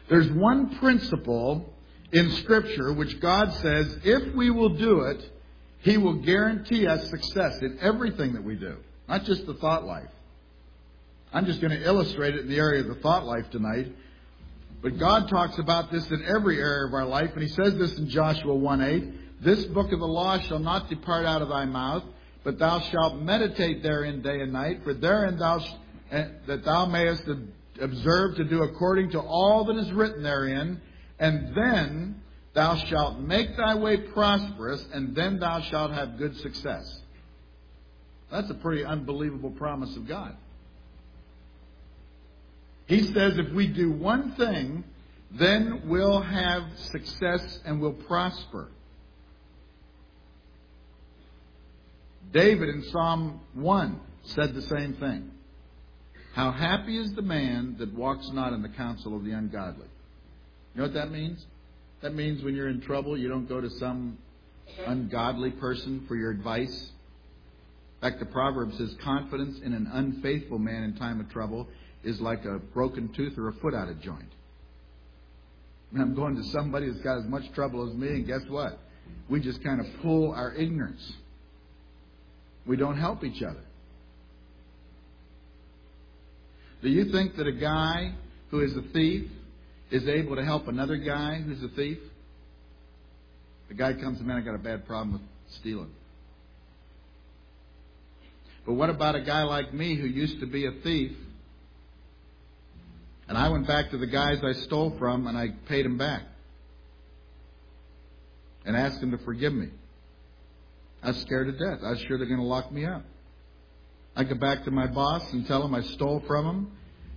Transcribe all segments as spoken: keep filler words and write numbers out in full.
There's one principle in Scripture which God says if we will do it, He will guarantee us success in everything that we do. Not just the thought life. I'm just going to illustrate it in the area of the thought life tonight. But God talks about this in every area of our life. And He says this in Joshua one eight. This book of the law shall not depart out of thy mouth, but thou shalt meditate therein day and night. For therein thou sh- that thou mayest observe to do according to all that is written therein. And then thou shalt make thy way prosperous, and then thou shalt have good success. That's a pretty unbelievable promise of God. He says if we do one thing, then we'll have success and we'll prosper. David in Psalm one said the same thing. How happy is the man that walks not in the counsel of the ungodly. You know what that means? That means when you're in trouble, you don't go to some ungodly person for your advice. In fact, the proverb says, confidence in an unfaithful man in time of trouble is like a broken tooth or a foot out of joint. And I'm going to somebody that's got as much trouble as me, and guess what? We just kind of pull our ignorance. We don't help each other. Do you think that a guy who is a thief is able to help another guy who's a thief? The guy comes to me, I got a bad problem with stealing. But what about a guy like me who used to be a thief, and I went back to the guys I stole from and I paid them back and asked them to forgive me? I was scared to death. I was sure they're going to lock me up. I go back to my boss and tell him I stole from him.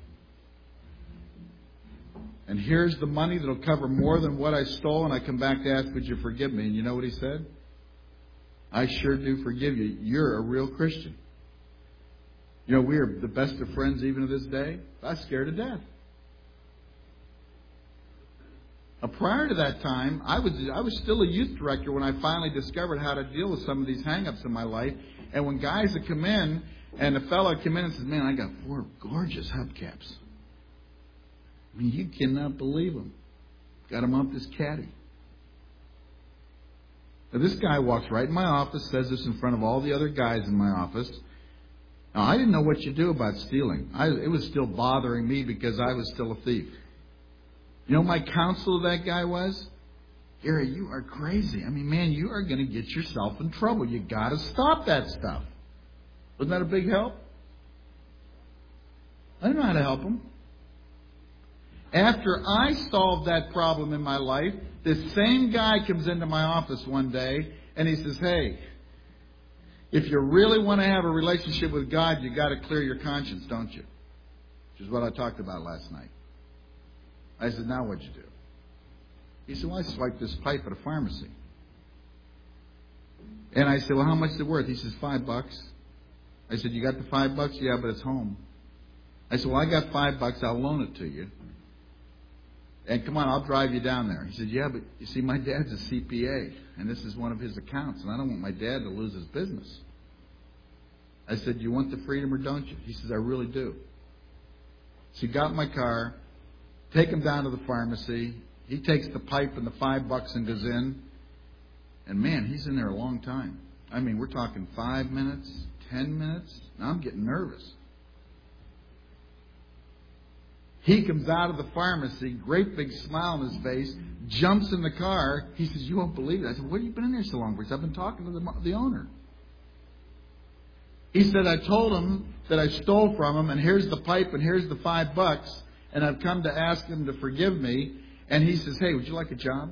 And here's the money that'll cover more than what I stole. And I come back to ask, would you forgive me? And you know what he said? I sure do forgive you. You're a real Christian. You know, we are the best of friends even to this day. I was scared to death. Uh, prior to that time, I was I was still a youth director when I finally discovered how to deal with some of these hang-ups in my life. And when guys would come in, and a fellow would come in and says, man, I got four gorgeous hubcaps. I mean, you cannot believe them. Got them off this caddy. Now, this guy walks right in my office, says this in front of all the other guys in my office. Now, I didn't know what you do about stealing. I, it was still bothering me because I was still a thief. You know, my counsel to that guy was, Gary, you are crazy. I mean, man, you are going to get yourself in trouble. You got to stop that stuff. Wasn't that a big help? I didn't know how to help him. After I solved that problem in my life, this same guy comes into my office one day and he says, hey, if you really want to have a relationship with God, you got to clear your conscience, don't you? Which is what I talked about last night. I said, now what'd you do? He said, well, I swiped this pipe at a pharmacy. And I said, well, how much is it worth? He says, five bucks. I said, you got the five bucks? Yeah, but it's home. I said, well, I got five bucks. I'll loan it to you. And come on, I'll drive you down there. He said, yeah, but you see, my dad's a C P A, and this is one of his accounts, and I don't want my dad to lose his business. I said, you want the freedom or don't you? He says, I really do. So he got in my car, take him down to the pharmacy. He takes the pipe and the five bucks and goes in. And man, he's in there a long time. I mean, we're talking five minutes, ten minutes. Now I'm getting nervous. He comes out of the pharmacy, great big smile on his face, jumps in the car. He says, you won't believe it. I said, what have you been in there so long for? He said, I've been talking to the, the owner. He said, I told him that I stole from him, and here's the pipe, and here's the five bucks, and I've come to ask him to forgive me. And he says, hey, would you like a job?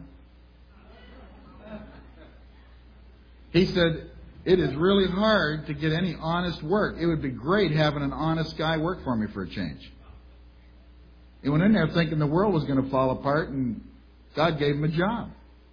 He said, it is really hard to get any honest work. It would be great having an honest guy work for me for a change. He went in there thinking the world was going to fall apart, and God gave him a job.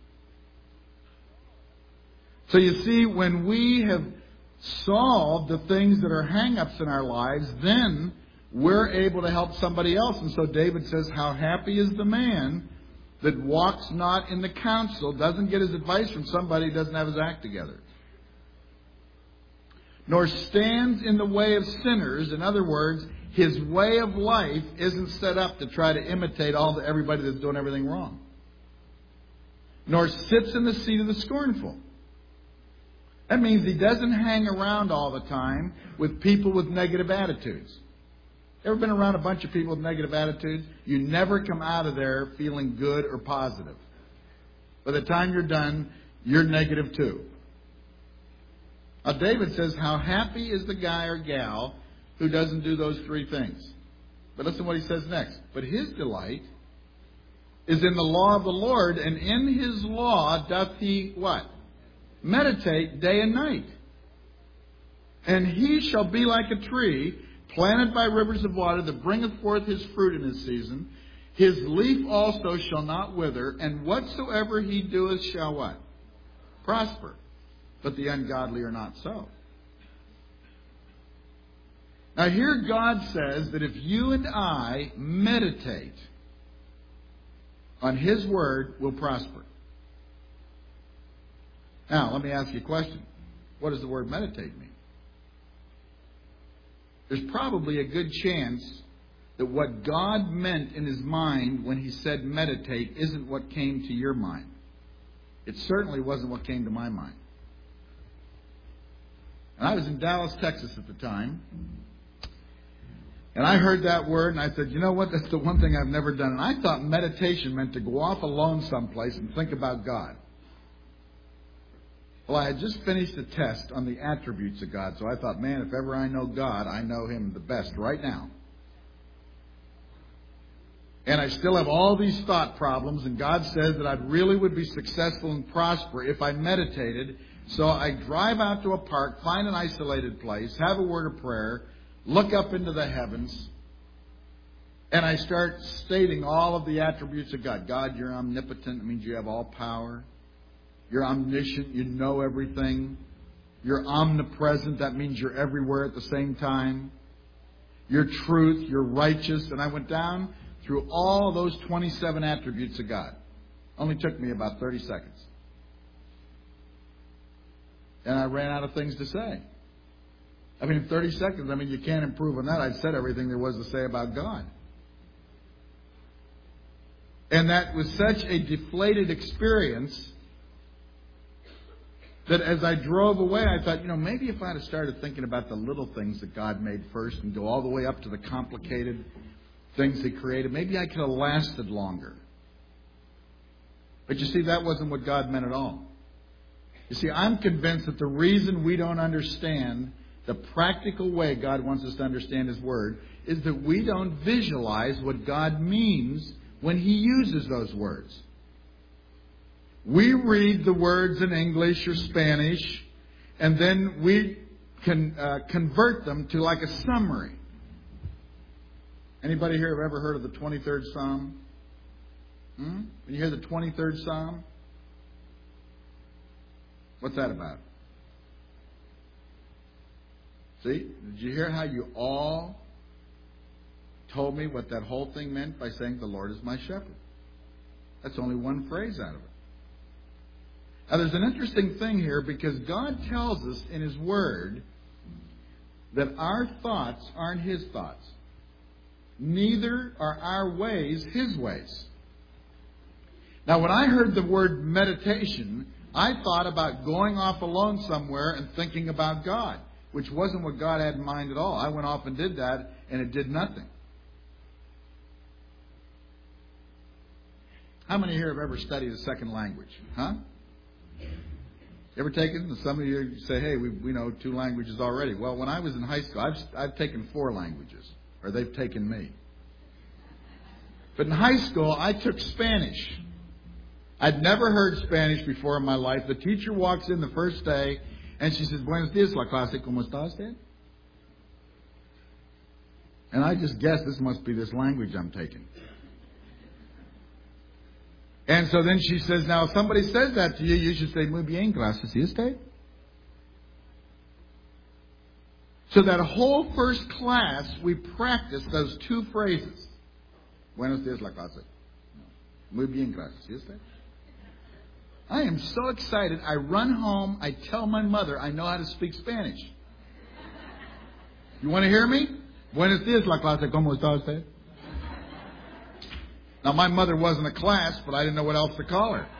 So you see, when we have solved the things that are hang-ups in our lives, then we're able to help somebody else. And so David says, how happy is the man that walks not in the counsel, doesn't get his advice from somebody who doesn't have his act together, nor stands in the way of sinners. In other words, his way of life isn't set up to try to imitate all the, everybody that's doing everything wrong. Nor sits in the seat of the scornful. That means he doesn't hang around all the time with people with negative attitudes. Ever been around a bunch of people with negative attitudes? You never come out of there feeling good or positive. By the time you're done, you're negative too. Now David says, how happy is the guy or gal who doesn't do those three things. But listen to what he says next. But his delight is in the law of the Lord, and in his law doth he what? Meditate day and night. And he shall be like a tree planted by rivers of water that bringeth forth his fruit in his season. His leaf also shall not wither, and whatsoever he doeth shall what? Prosper. But the ungodly are not so. Now here God says that if you and I meditate on his word, we'll prosper. Now, let me ask you a question. What does the word meditate mean? There's probably a good chance that what God meant in his mind when he said meditate isn't what came to your mind. It certainly wasn't what came to my mind. And I was in Dallas, Texas at the time. And I heard that word and I said, you know what? That's the one thing I've never done. And I thought meditation meant to go off alone someplace and think about God. Well, I had just finished a test on the attributes of God. So I thought, man, if ever I know God, I know him the best right now. And I still have all these thought problems. And God says that I really would be successful and prosper if I meditated. So I drive out to a park, find an isolated place, have a word of prayer, look up into the heavens, and I start stating all of the attributes of God. God, you're omnipotent. That means you have all power. You're omniscient. You know everything. You're omnipresent. That means you're everywhere at the same time. You're truth. You're righteous. And I went down through all those twenty-seven attributes of God. Only took me about thirty seconds. And I ran out of things to say. I mean, in thirty seconds, I mean, you can't improve on that. I'd said everything there was to say about God. And that was such a deflated experience that as I drove away, I thought, you know, maybe if I had started thinking about the little things that God made first and go all the way up to the complicated things He created, maybe I could have lasted longer. But you see, that wasn't what God meant at all. You see, I'm convinced that the reason we don't understand the practical way God wants us to understand His Word is that we don't visualize what God means when He uses those words. We read the words in English or Spanish, and then we can uh, convert them to like a summary. Anybody here have ever heard of the twenty-third Psalm? Hmm? When you hear the twenty-third Psalm, what's that about? See, did you hear how you all told me what that whole thing meant by saying the Lord is my shepherd? That's only one phrase out of it. Now, there's an interesting thing here because God tells us in His Word that our thoughts aren't His thoughts. Neither are our ways His ways. Now, when I heard the word meditation, I thought about going off alone somewhere and thinking about God, which wasn't what God had in mind at all. I went off and did that, and it did nothing. How many here have ever studied a second language? Huh? You ever taken? Some of you say, hey, we, we know two languages already. Well, when I was in high school, I've, I've taken four languages, or they've taken me. But in high school, I took Spanish. I'd never heard Spanish before in my life. The teacher walks in the first day, and she says, Buenos días, la clase, ¿cómo está usted? And I just guessed this must be this language I'm taking. And so then she says, now if somebody says that to you, you should say, muy bien, gracias, ¿y usted? So that whole first class, we practiced those two phrases. Buenos días, la clase. Muy bien, gracias, ¿y usted? I am so excited. I run home. I tell my mother I know how to speak Spanish. You want to hear me? Buenos días, la clase. ¿Cómo está usted? Now, my mother wasn't a class, but I didn't know what else to call her.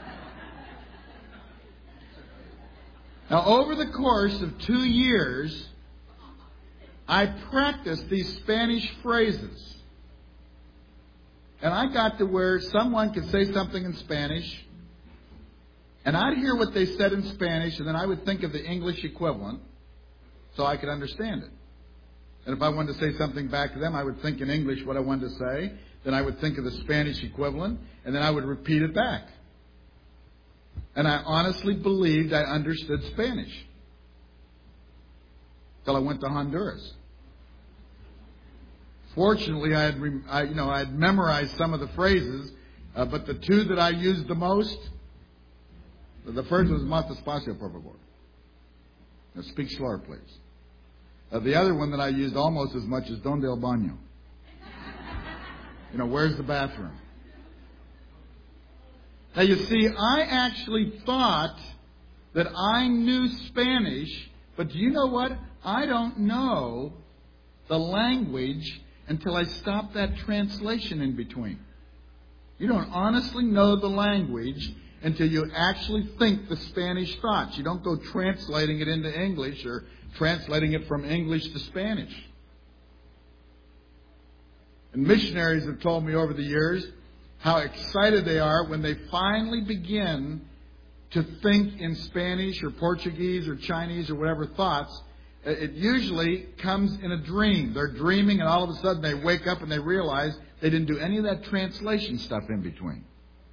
Now, over the course of two years, I practiced these Spanish phrases. And I got to where someone could say something in Spanish, and I'd hear what they said in Spanish, and then I would think of the English equivalent so I could understand it. And if I wanted to say something back to them, I would think in English what I wanted to say. Then I would think of the Spanish equivalent, and then I would repeat it back. And I honestly believed I understood Spanish. Till I went to Honduras. Fortunately, I had, I, you know, I had memorized some of the phrases, uh, but the two that I used the most, the first was "Más despacio, por favor." Now, speak slower, please. Uh, the other one that I used almost as much is "Donde el baño?" You know, where's the bathroom? Now, you see, I actually thought that I knew Spanish, but do you know what? I don't know the language until I stop that translation in between. You don't honestly know the language until you actually think the Spanish thoughts. You don't go translating it into English or translating it from English to Spanish. And missionaries have told me over the years how excited they are when they finally begin to think in Spanish or Portuguese or Chinese or whatever thoughts. It usually comes in a dream. They're dreaming, and all of a sudden they wake up and they realize they didn't do any of that translation stuff in between.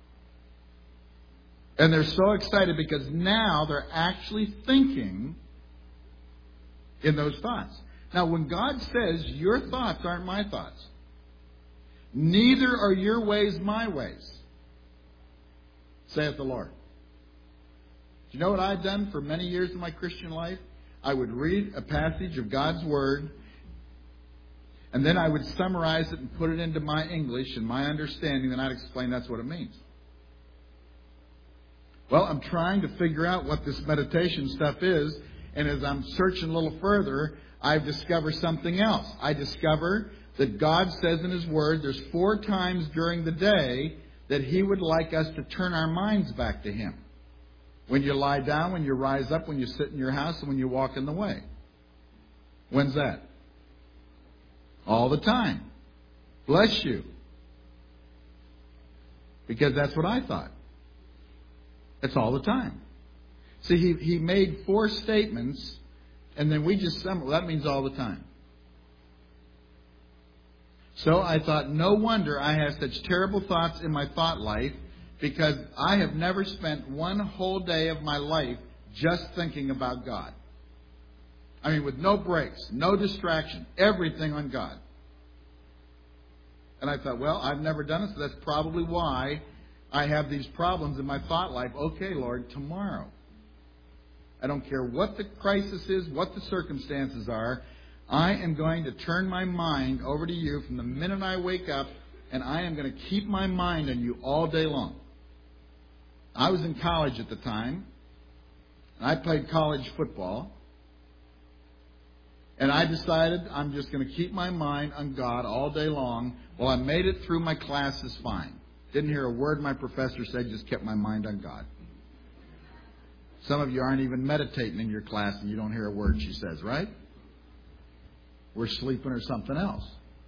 And they're so excited because now they're actually thinking in those thoughts. Now, when God says, your thoughts aren't my thoughts, neither are your ways my ways, saith the Lord. Do you know what I've done for many years in my Christian life? I would read a passage of God's Word, and then I would summarize it and put it into my English and my understanding, and I'd explain that's what it means. Well, I'm trying to figure out what this meditation stuff is, and as I'm searching a little further, I've discovered something else. I discover that God says in His Word there's four times during the day that He would like us to turn our minds back to Him. When you lie down, when you rise up, when you sit in your house, and when you walk in the way. When's that? All the time. Bless you. Because that's what I thought. It's all the time. See, he, he made four statements, and then we just sum. Well, that means all the time. So I thought, no wonder I have such terrible thoughts in my thought life, because I have never spent one whole day of my life just thinking about God. I mean, with no breaks, no distraction, everything on God. And I thought, well, I've never done it, so that's probably why I have these problems in my thought life. Okay, Lord, tomorrow. I don't care what the crisis is, what the circumstances are. I am going to turn my mind over to you from the minute I wake up, and I am going to keep my mind on you all day long. I was in college at the time, and I played college football. And I decided I'm just going to keep my mind on God all day long. Well, I made it through my classes fine. Didn't hear a word my professor said, just kept my mind on God. Some of you aren't even meditating in your class, and you don't hear a word she says, right? We're sleeping or something else.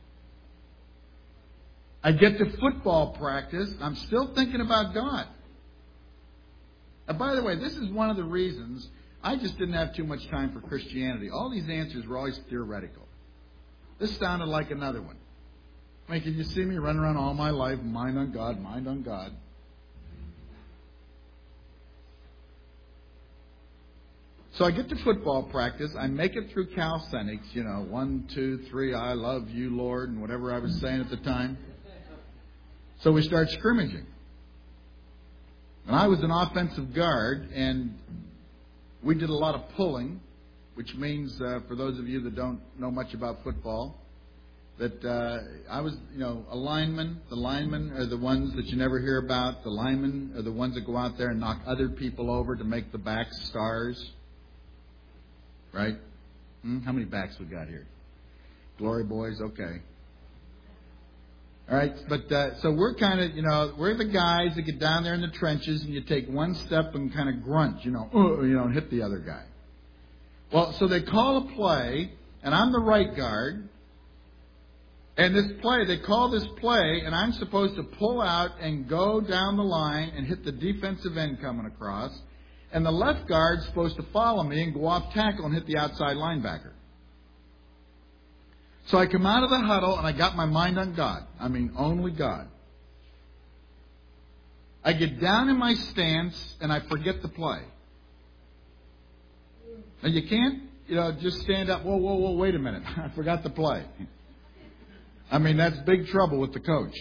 I get to football practice. I'm still thinking about God. And by the way, this is one of the reasons I just didn't have too much time for Christianity. All these answers were always theoretical. This sounded like another one. I mean, can you see me running around all my life, mind on God, mind on God? So I get to football practice. I make it through calisthenics, you know, one, two, three, I love you, Lord, and whatever I was saying at the time. So we start scrimmaging. And I was an offensive guard, and we did a lot of pulling, which means, uh, for those of you that don't know much about football, that uh, I was, you know, a lineman. The linemen are the ones that you never hear about. The linemen are the ones that go out there and knock other people over to make the backs stars. Right? Hmm? How many backs we got here? Glory boys, okay. All right, but uh, so we're kind of, you know, we're the guys that get down there in the trenches and you take one step and kind of grunt, you know, uh, you know, and hit the other guy. Well, so they call a play, and I'm the right guard. And this play, they call this play, and I'm supposed to pull out and go down the line and hit the defensive end coming across. And the left guard's supposed to follow me and go off tackle and hit the outside linebacker. So I come out of the huddle, and I got my mind on God. I mean, only God. I get down in my stance, and I forget the play. Now, you can't, you know, just stand up, whoa, whoa, whoa, wait a minute. I forgot the play. I mean, that's big trouble with the coach.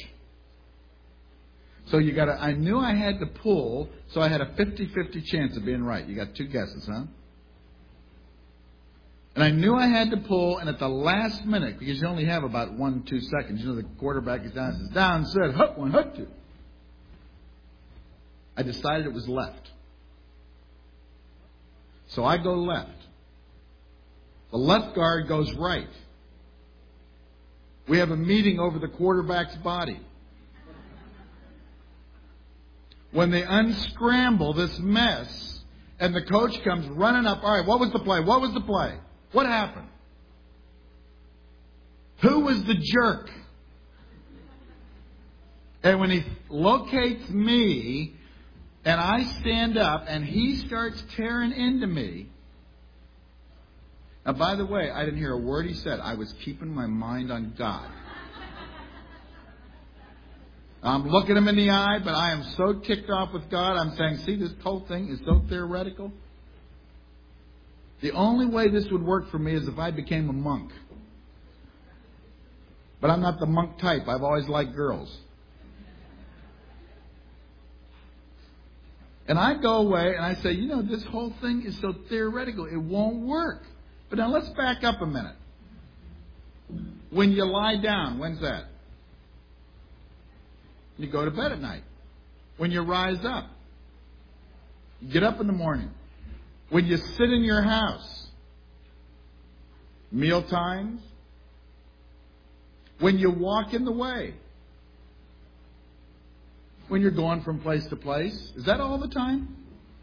So you got to, I knew I had to pull, so I had a fifty-fifty chance of being right. You got two guesses, huh? And I knew I had to pull, and at the last minute, because you only have about one, two seconds, you know, the quarterback is down, says, down, said, hook one, hook two. I decided it was left. So I go left. The left guard goes right. We have a meeting over the quarterback's body. When they unscramble this mess, and the coach comes running up, all right, what was the play? What was the play? What happened? Who was the jerk? And when he locates me, and I stand up, and he starts tearing into me. Now, by the way, I didn't hear a word he said. I was keeping my mind on God. I'm looking him in the eye, but I am so ticked off with God. I'm saying, see, this whole thing is so theoretical. The only way this would work for me is if I became a monk. But I'm not the monk type. I've always liked girls. And I go away and I say, you know, this whole thing is so theoretical. It won't work. But now let's back up a minute. When you lie down, when's that? You go to bed at night. When you rise up. You get up in the morning. When you sit in your house. Meal times. When you walk in the way. When you're going from place to place. Is that all the time?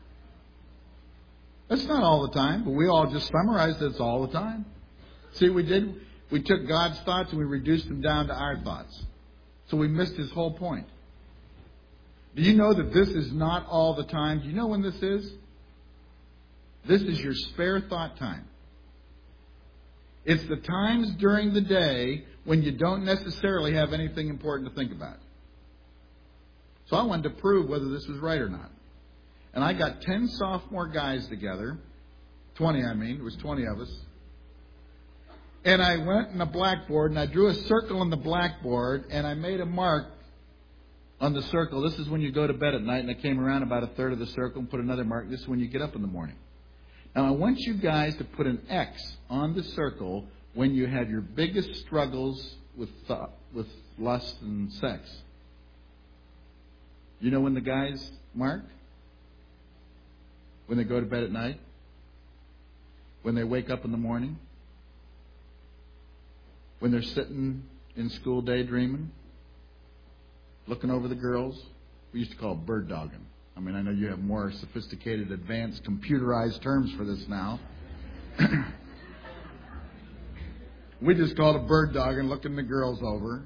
That's not all the time, but we all just summarized it's all the time. See what we did? We took God's thoughts and we reduced them down to our thoughts. So we missed his whole point. Do you know that this is not all the time? Do you know when this is? This is your spare thought time. It's the times during the day when you don't necessarily have anything important to think about. So I wanted to prove whether this was right or not. And I got ten sophomore guys together. twenty, I mean. It was twenty of us. And I went in the blackboard and I drew a circle on the blackboard and I made a mark on the circle. This is when you go to bed at night, and I came around about a third of the circle and put another mark. This is when you get up in the morning. Now I want you guys to put an X on the circle when you have your biggest struggles with thought, with lust and sex. You know when the guys mark? When they go to bed at night? When they wake up in the morning? When they're sitting in school daydreaming? Looking over the girls? We used to call it bird dogging. I mean, I know you have more sophisticated, advanced, computerized terms for this now. We just called it bird dogging, looking the girls over.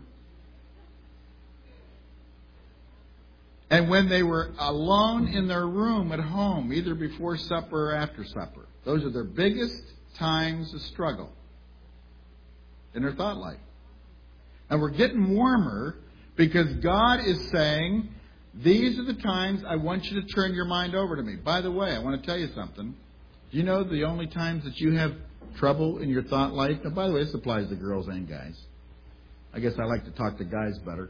And when they were alone in their room at home, either before supper or after supper, those are their biggest times of struggle in their thought life. And we're getting warmer because God is saying, these are the times I want you to turn your mind over to me. By the way, I want to tell you something. Do you know the only times that you have trouble in your thought life? Now, by the way, this applies to girls and guys. I guess I like to talk to guys better,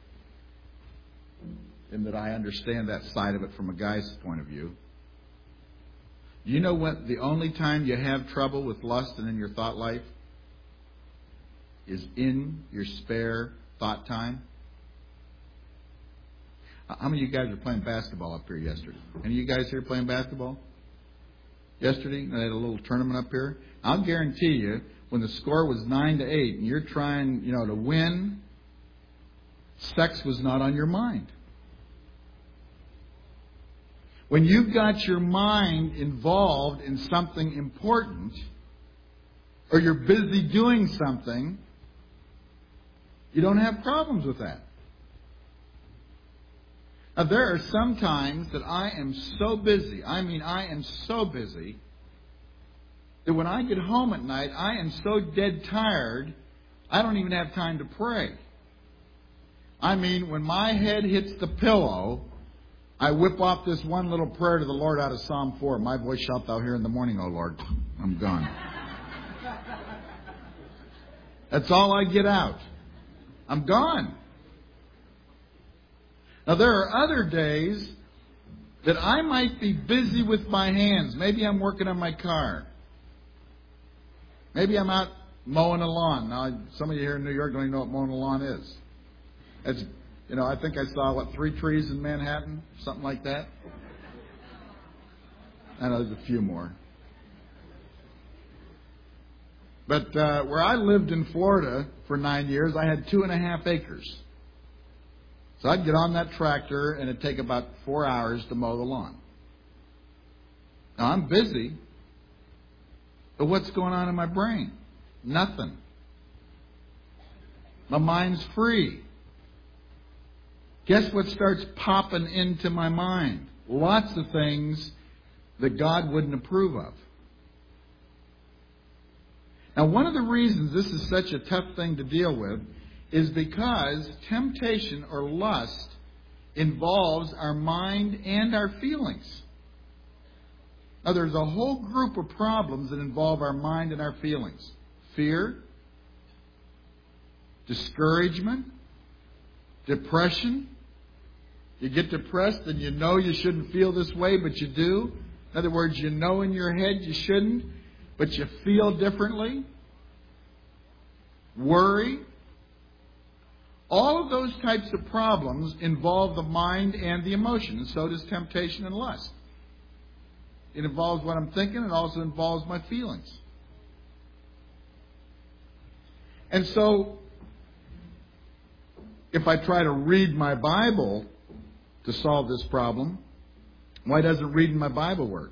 in that I understand that side of it from a guy's point of view. Do you know what the only time you have trouble with lust and in your thought life is in your spare thought time? How many of you guys were playing basketball up here yesterday? Any of you guys here playing basketball? Yesterday, they had a little tournament up here. I'll guarantee you, when the score was nine to eight and you're trying, you know, to win, sex was not on your mind. When you've got your mind involved in something important, or you're busy doing something, you don't have problems with that. Now, there are some times that I am so busy, I mean I am so busy, that when I get home at night, I am so dead tired, I don't even have time to pray. I mean, when my head hits the pillow, I whip off this one little prayer to the Lord out of Psalm four. My voice shalt thou hear in the morning, O Lord. I'm gone. That's all I get out. I'm gone. Now, there are other days that I might be busy with my hands. Maybe I'm working on my car. Maybe I'm out mowing a lawn. Now, some of you here in New York don't even know what mowing a lawn is. It's, you know, I think I saw, what, three trees in Manhattan? Something like that. I know there's a few more. But uh, where I lived in Florida for nine years, I had two and a half acres. So I'd get on that tractor and it'd take about four hours to mow the lawn. Now, I'm busy, but what's going on in my brain? Nothing. My mind's free. Guess what starts popping into my mind? Lots of things that God wouldn't approve of. Now, one of the reasons this is such a tough thing to deal with is because temptation or lust involves our mind and our feelings. Now, there's a whole group of problems that involve our mind and our feelings. Fear, discouragement, depression. You get depressed and you know you shouldn't feel this way, but you do. In other words, you know in your head you shouldn't, but you feel differently. Worry. All of those types of problems involve the mind and the emotion, and so does temptation and lust. It involves what I'm thinking. It also involves my feelings. And so, if I try to read my Bible to solve this problem, why doesn't reading my Bible work?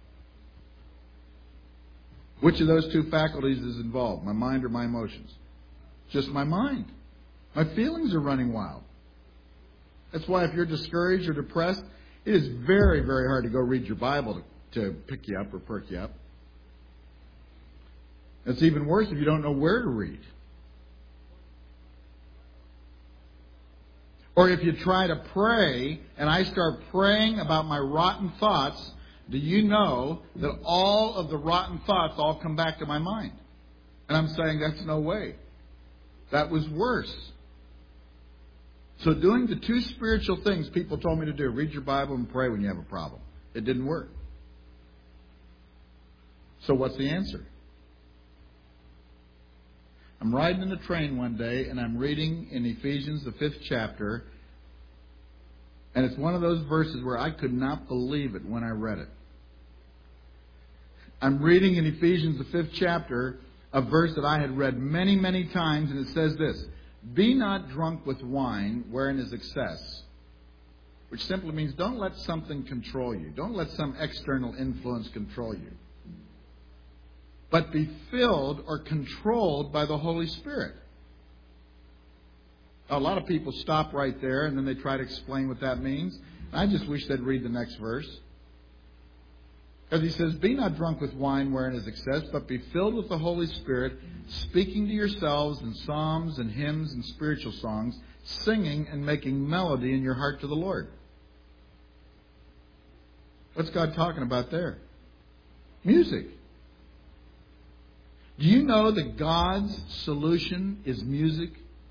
Which of those two faculties is involved, my mind or my emotions? Just my mind. My feelings are running wild. That's why if you're discouraged or depressed, it is very, very hard to go read your Bible to, to pick you up or perk you up. It's even worse if you don't know where to read. Or if you try to pray and I start praying about my rotten thoughts, do you know that all of the rotten thoughts all come back to my mind? And I'm saying that's no way. That was worse. So doing the two spiritual things people told me to do, read your Bible and pray when you have a problem, it didn't work. So what's the answer? I'm riding in the train one day and I'm reading in Ephesians, the fifth chapter. And it's one of those verses where I could not believe it when I read it. I'm reading in Ephesians, the fifth chapter, a verse that I had read many, many times. And it says this: be not drunk with wine wherein is excess. Which simply means don't let something control you. Don't let some external influence control you. But be filled or controlled by the Holy Spirit. A lot of people stop right there and then they try to explain what that means. I just wish they'd read the next verse. Because he says, be not drunk with wine wherein is excess, but be filled with the Holy Spirit, speaking to yourselves in psalms and hymns and spiritual songs, singing and making melody in your heart to the Lord. What's God talking about there? Music. Do you know that God's solution is music?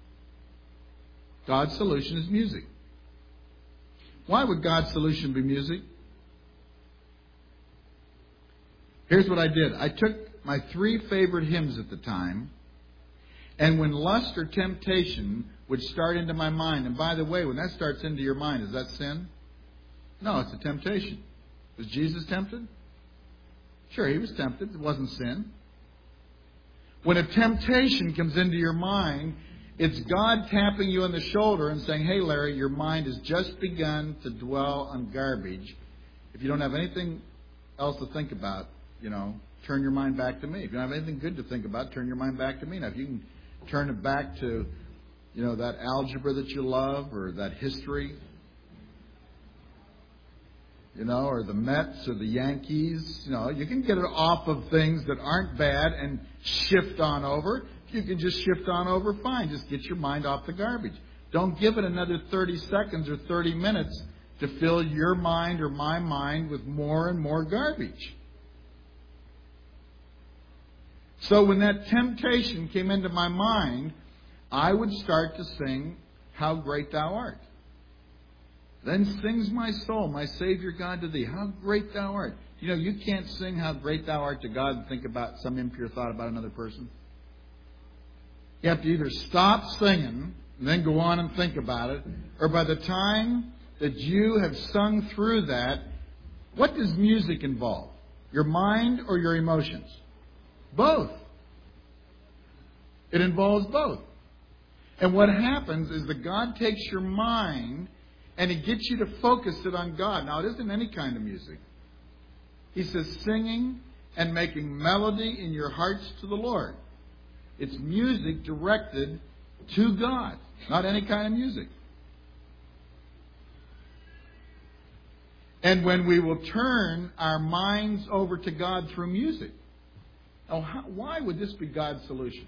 God's solution is music. Why would God's solution be music? Here's what I did. I took my three favorite hymns at the time, and when lust or temptation would start into my mind, and by the way, when that starts into your mind, is that sin? No, it's a temptation. Was Jesus tempted? Sure, he was tempted. It wasn't sin. When a temptation comes into your mind, it's God tapping you on the shoulder and saying, hey, Larry, your mind has just begun to dwell on garbage. If you don't have anything else to think about, you know, turn your mind back to me. If you don't have anything good to think about, turn your mind back to me. Now, if you can turn it back to, you know, that algebra that you love or that history, you know, or the Mets or the Yankees, you know, you can get it off of things that aren't bad and shift on over. If you can just shift on over, fine. Just get your mind off the garbage. Don't give it another thirty seconds or thirty minutes to fill your mind or my mind with more and more garbage. So when that temptation came into my mind, I would start to sing, How Great Thou Art. Then sings my soul, my Savior God to thee. How great thou art. You know, you can't sing how great thou art to God and think about some impure thought about another person. You have to either stop singing and then go on and think about it, or by the time that you have sung through that, what does music involve? Your mind or your emotions? Both. It involves both. And what happens is that God takes your mind and He gets you to focus it on God. Now, it isn't any kind of music. He says singing and making melody in your hearts to the Lord. It's music directed to God, not any kind of music. And when we will turn our minds over to God through music. Now, how, why would this be God's solution?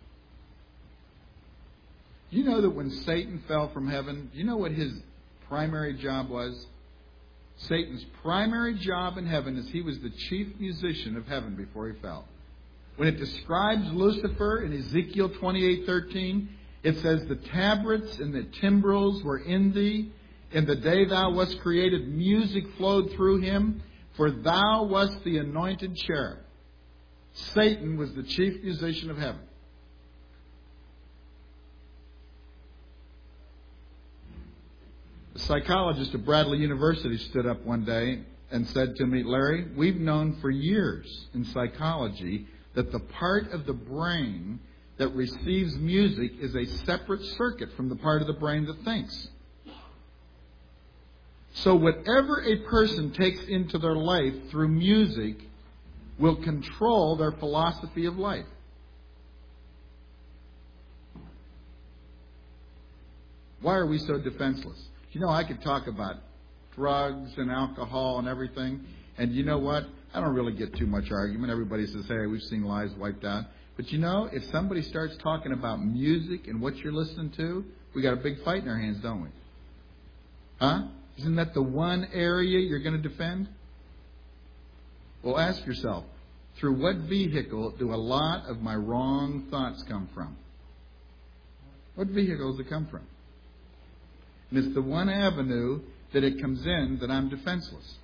Do you know that when Satan fell from heaven, do you know what his primary job was? Satan's primary job in heaven is he was the chief musician of heaven before he fell. When it describes Lucifer in Ezekiel twenty-eight thirteen, it says, the tabrets and the timbrels were in thee. In the day thou wast created, music flowed through him, for thou wast the anointed cherub. Satan was the chief musician of heaven. A psychologist at Bradley University stood up one day and said to me, Larry, we've known for years in psychology that the part of the brain that receives music is a separate circuit from the part of the brain that thinks. So whatever a person takes into their life through music will control their philosophy of life. Why are we so defenseless? You know, I could talk about drugs and alcohol and everything, and you know what? I don't really get too much argument. Everybody says, hey, we've seen lives wiped out. But you know, if somebody starts talking about music and what you're listening to, we got a big fight in our hands, don't we? Huh? Isn't that the one area you're going to defend? Well, ask yourself, through what vehicle do a lot of my wrong thoughts come from? What vehicle does it come from? And it's the one avenue that it comes in that I'm defenseless.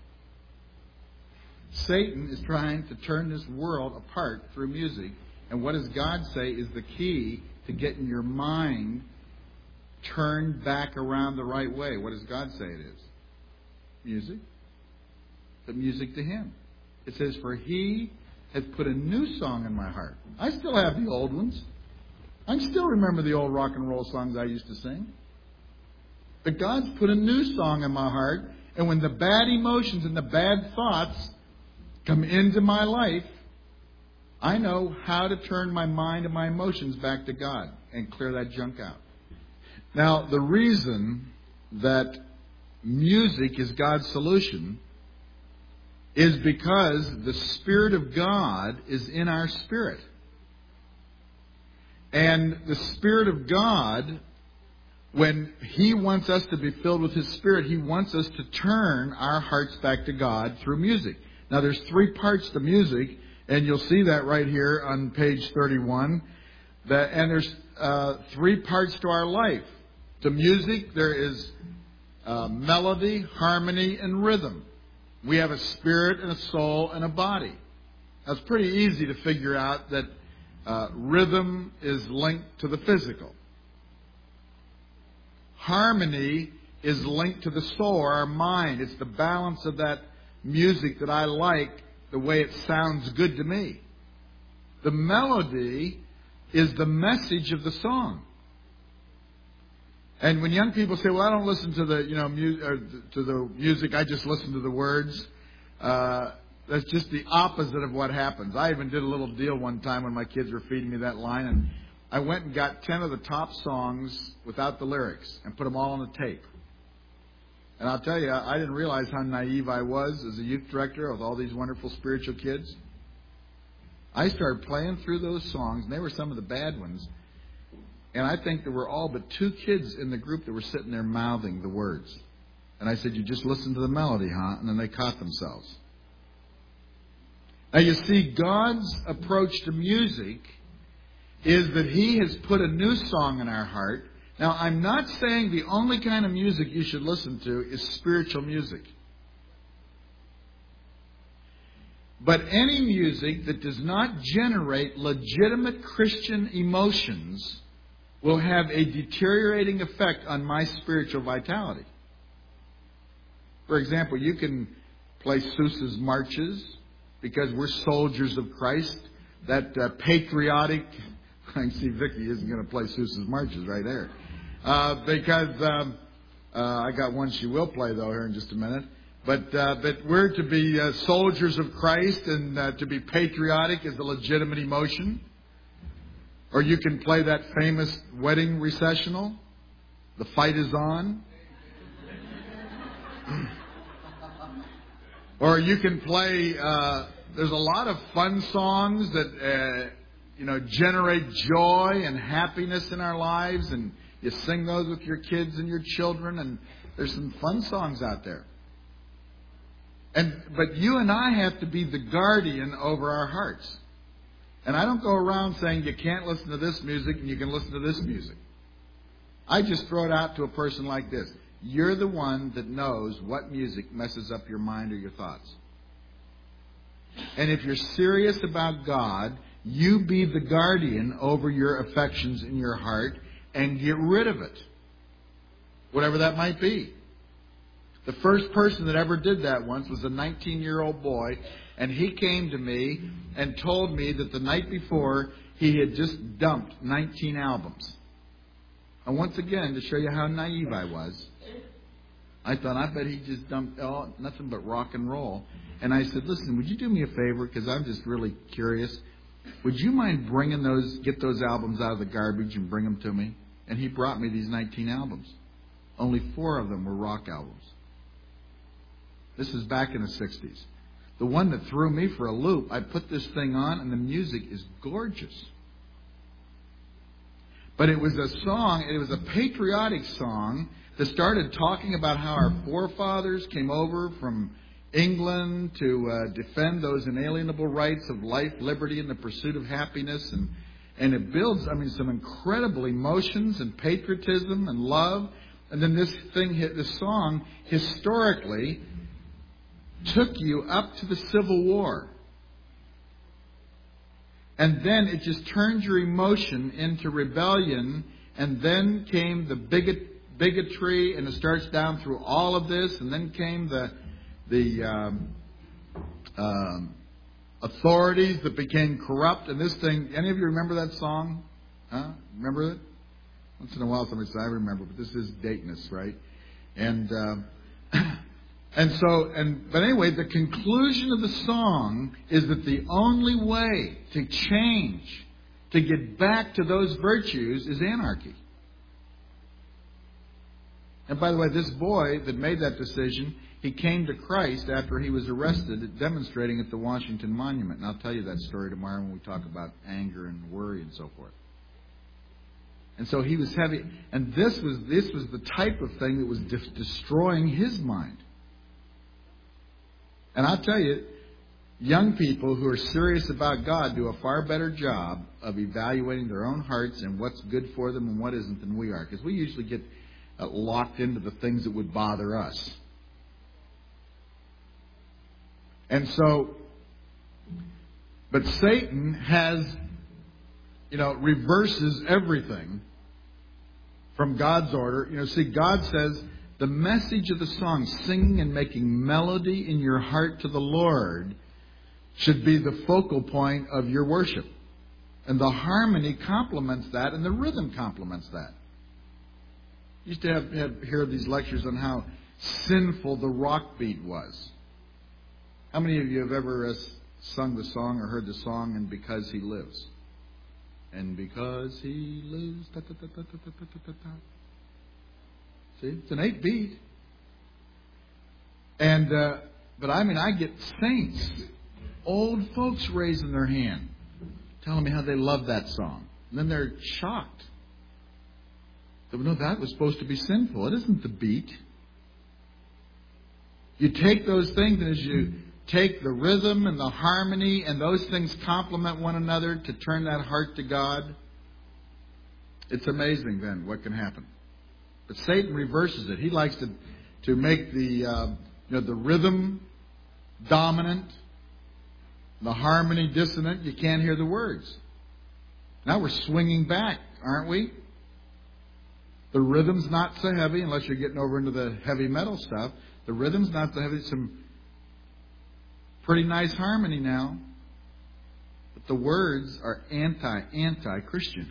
Satan is trying to turn this world apart through music. And what does God say is the key to getting your mind turned back around the right way? What does God say it is? Music. The music to Him. It says, for He has put a new song in my heart. I still have the old ones. I still remember the old rock and roll songs I used to sing. But God's put a new song in my heart. And when the bad emotions and the bad thoughts come into my life, I know how to turn my mind and my emotions back to God and clear that junk out. Now, the reason that music is God's solution is because the Spirit of God is in our spirit. And the Spirit of God, when He wants us to be filled with His Spirit, He wants us to turn our hearts back to God through music. Now, there's three parts to music, and you'll see that right here on page thirty-one. That, and there's uh, three parts to our life. To music, there is uh, melody, harmony, and rhythm. We have a spirit and a soul and a body. Now, it's pretty easy to figure out that uh, rhythm is linked to the physical. Harmony is linked to the soul or our mind. It's the balance of that music that I like, the way it sounds good to me. The melody is the message of the song. And when young people say, well, I don't listen to the, you know, mu- or to the music, I just listen to the words, uh, that's just the opposite of what happens. I even did a little deal one time when my kids were feeding me that line, and I went and got ten of the top songs without the lyrics and put them all on the tape. And I'll tell you, I didn't realize how naive I was as a youth director with all these wonderful spiritual kids. I started playing through those songs, and they were some of the bad ones. And I think there were all but two kids in the group that were sitting there mouthing the words. And I said, you just listen to the melody, huh? And then they caught themselves. Now you see, God's approach to music is that He has put a new song in our heart. Now, I'm not saying the only kind of music you should listen to is spiritual music. But any music that does not generate legitimate Christian emotions will have a deteriorating effect on my spiritual vitality. For example, you can play Sousa's marches because we're soldiers of Christ. That uh, patriotic, I can see Vicki isn't going to play Sousa's marches right there. Uh, because um, uh, I got one she will play, though, here in just a minute. But uh, but we're to be uh, soldiers of Christ, and uh, to be patriotic is a legitimate emotion. Or you can play that famous wedding recessional, The Fight Is On. Or you can play, uh, there's a lot of fun songs that, uh, you know, generate joy and happiness in our lives. And you sing those with your kids and your children. And there's some fun songs out there. And but you and I have to be the guardian over our hearts. And I don't go around saying you can't listen to this music and you can listen to this music. I just throw it out to a person like this. You're the one that knows what music messes up your mind or your thoughts. And if you're serious about God, you be the guardian over your affections in your heart and get rid of it. Whatever that might be. The first person that ever did that once was a nineteen-year-old boy, and he came to me and told me that the night before he had just dumped nineteen albums. And once again, to show you how naive I was, I thought, I bet he just dumped oh, nothing but rock and roll. And I said, listen, would you do me a favor, because I'm just really curious. Would you mind bringing those, get those albums out of the garbage and bring them to me? And he brought me these nineteen albums. Only four of them were rock albums. This is back in the sixties. The one that threw me for a loop, I put this thing on, and the music is gorgeous. But it was a song, it was a patriotic song that started talking about how our forefathers came over from England to uh, defend those inalienable rights of life, liberty, and the pursuit of happiness. And, and it builds, I mean, some incredible emotions and patriotism and love. And then this thing, this song, historically, took you up to the Civil War. And then it just turned your emotion into rebellion. And then came the bigot, bigotry, and it starts down through all of this. And then came the the um, um, authorities that became corrupt. And this thing, any of you remember that song? Huh? Remember it? Once in a while somebody says, I remember, but this is dating us, right? And... Um, And so, and but anyway, the conclusion of the song is that the only way to change, to get back to those virtues, is anarchy. And by the way, this boy that made that decision, he came to Christ after he was arrested demonstrating at the Washington Monument. And I'll tell you that story tomorrow when we talk about anger and worry and so forth. And so he was heavy. And this was this was the type of thing that was de- destroying his mind. And I'll tell you, young people who are serious about God do a far better job of evaluating their own hearts and what's good for them and what isn't than we are. Because we usually get uh, locked into the things that would bother us. And so, but Satan has, you know, reverses everything from God's order. You know, see, God says, the message of the song, singing and making melody in your heart to the Lord, should be the focal point of your worship. And the harmony complements that, and the rhythm complements that. I used to have, have hear these lectures on how sinful the rock beat was. How many of you have ever uh, sung the song or heard the song, And Because He Lives? And because He lives, da, da, da, da, da, da, da, da, da. See, it's an eight beat. And, uh, but I mean, I get saints, old folks raising their hand, telling me how they love that song. And then they're shocked. They go, no, that was supposed to be sinful. It isn't the beat. You take those things, and as you take the rhythm and the harmony, and those things complement one another to turn that heart to God, it's amazing then what can happen. But Satan reverses it. He likes to, to make the, uh, you know, the rhythm dominant, the harmony dissonant. You can't hear the words. Now we're swinging back, aren't we? The rhythm's not so heavy, unless you're getting over into the heavy metal stuff. The rhythm's not so heavy. Some pretty nice harmony now. But the words are anti, anti-Christian.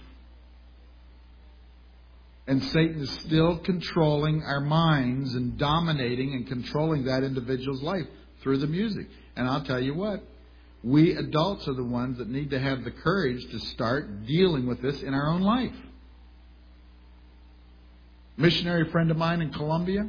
And Satan is still controlling our minds and dominating and controlling that individual's life through the music. And I'll tell you what, we adults are the ones that need to have the courage to start dealing with this in our own life. Missionary friend of mine in Colombia,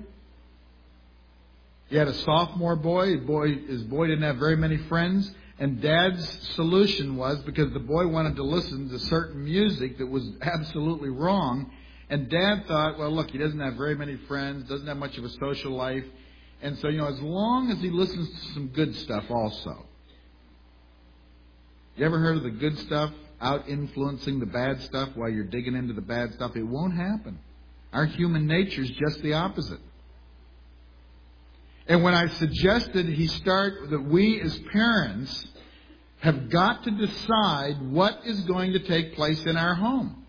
he had a sophomore boy. His boy, his boy didn't have very many friends. And Dad's solution was, because the boy wanted to listen to certain music that was absolutely wrong. And Dad thought, well, look, he doesn't have very many friends, doesn't have much of a social life. And so, you know, as long as he listens to some good stuff also. You ever heard of the good stuff out influencing the bad stuff while you're digging into the bad stuff? It won't happen. Our human nature is just the opposite. And when I suggested he start, that we as parents have got to decide what is going to take place in our home.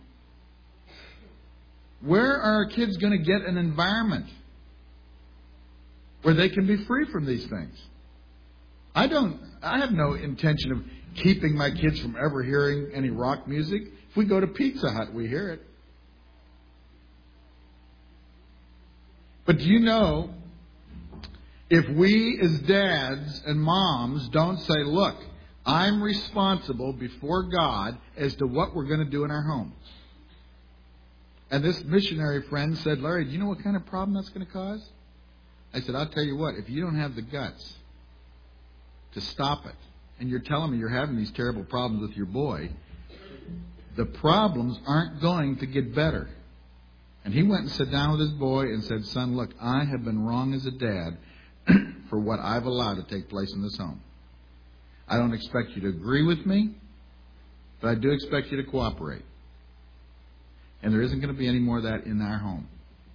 Where are our kids going to get an environment where they can be free from these things? I don't, I have no intention of keeping my kids from ever hearing any rock music. If we go to Pizza Hut, we hear it. But do you know, if we as dads and moms don't say, look, I'm responsible before God as to what we're going to do in our homes. And this missionary friend said, Larry, do you know what kind of problem that's going to cause? I said, I'll tell you what, if you don't have the guts to stop it, and you're telling me you're having these terrible problems with your boy, the problems aren't going to get better. And he went and sat down with his boy and said, son, look, I have been wrong as a dad for what I've allowed to take place in this home. I don't expect you to agree with me, but I do expect you to cooperate. And there isn't going to be any more of that in our home.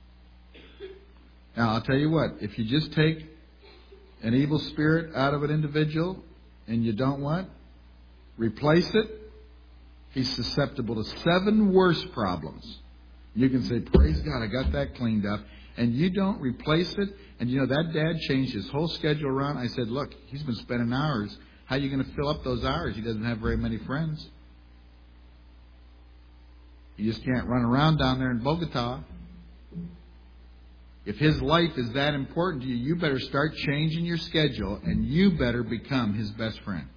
Now, I'll tell you what, if you just take an evil spirit out of an individual and you don't what? Replace it, he's susceptible to seven worse problems. You can say, praise God, I got that cleaned up. And you don't replace it. And you know, that dad changed his whole schedule around. I said, look, he's been spending hours. How are you going to fill up those hours? He doesn't have very many friends. You just can't run around down there in Bogota. If his life is that important to you, you better start changing your schedule, and you better become his best friend.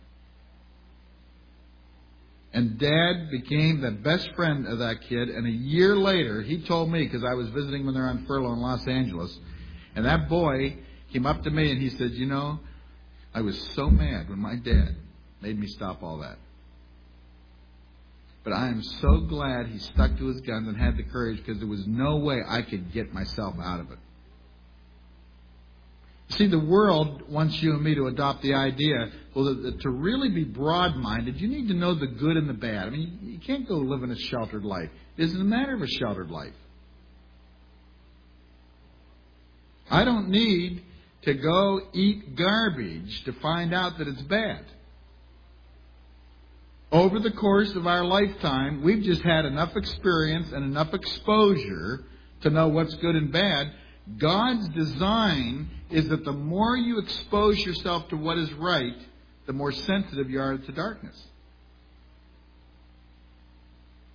And Dad became the best friend of that kid. And a year later, he told me, because I was visiting when they were on furlough in Los Angeles, and that boy came up to me and he said, you know, I was so mad when my dad made me stop all that. But I am so glad he stuck to his guns and had the courage, because there was no way I could get myself out of it. See, the world wants you and me to adopt the idea, well, that, that to really be broad-minded, you need to know the good and the bad. I mean, you can't go live in a sheltered life. It isn't a matter of a sheltered life. I don't need to go eat garbage to find out that it's bad. Over the course of our lifetime, we've just had enough experience and enough exposure to know what's good and bad. God's design is that the more you expose yourself to what is right, the more sensitive you are to darkness.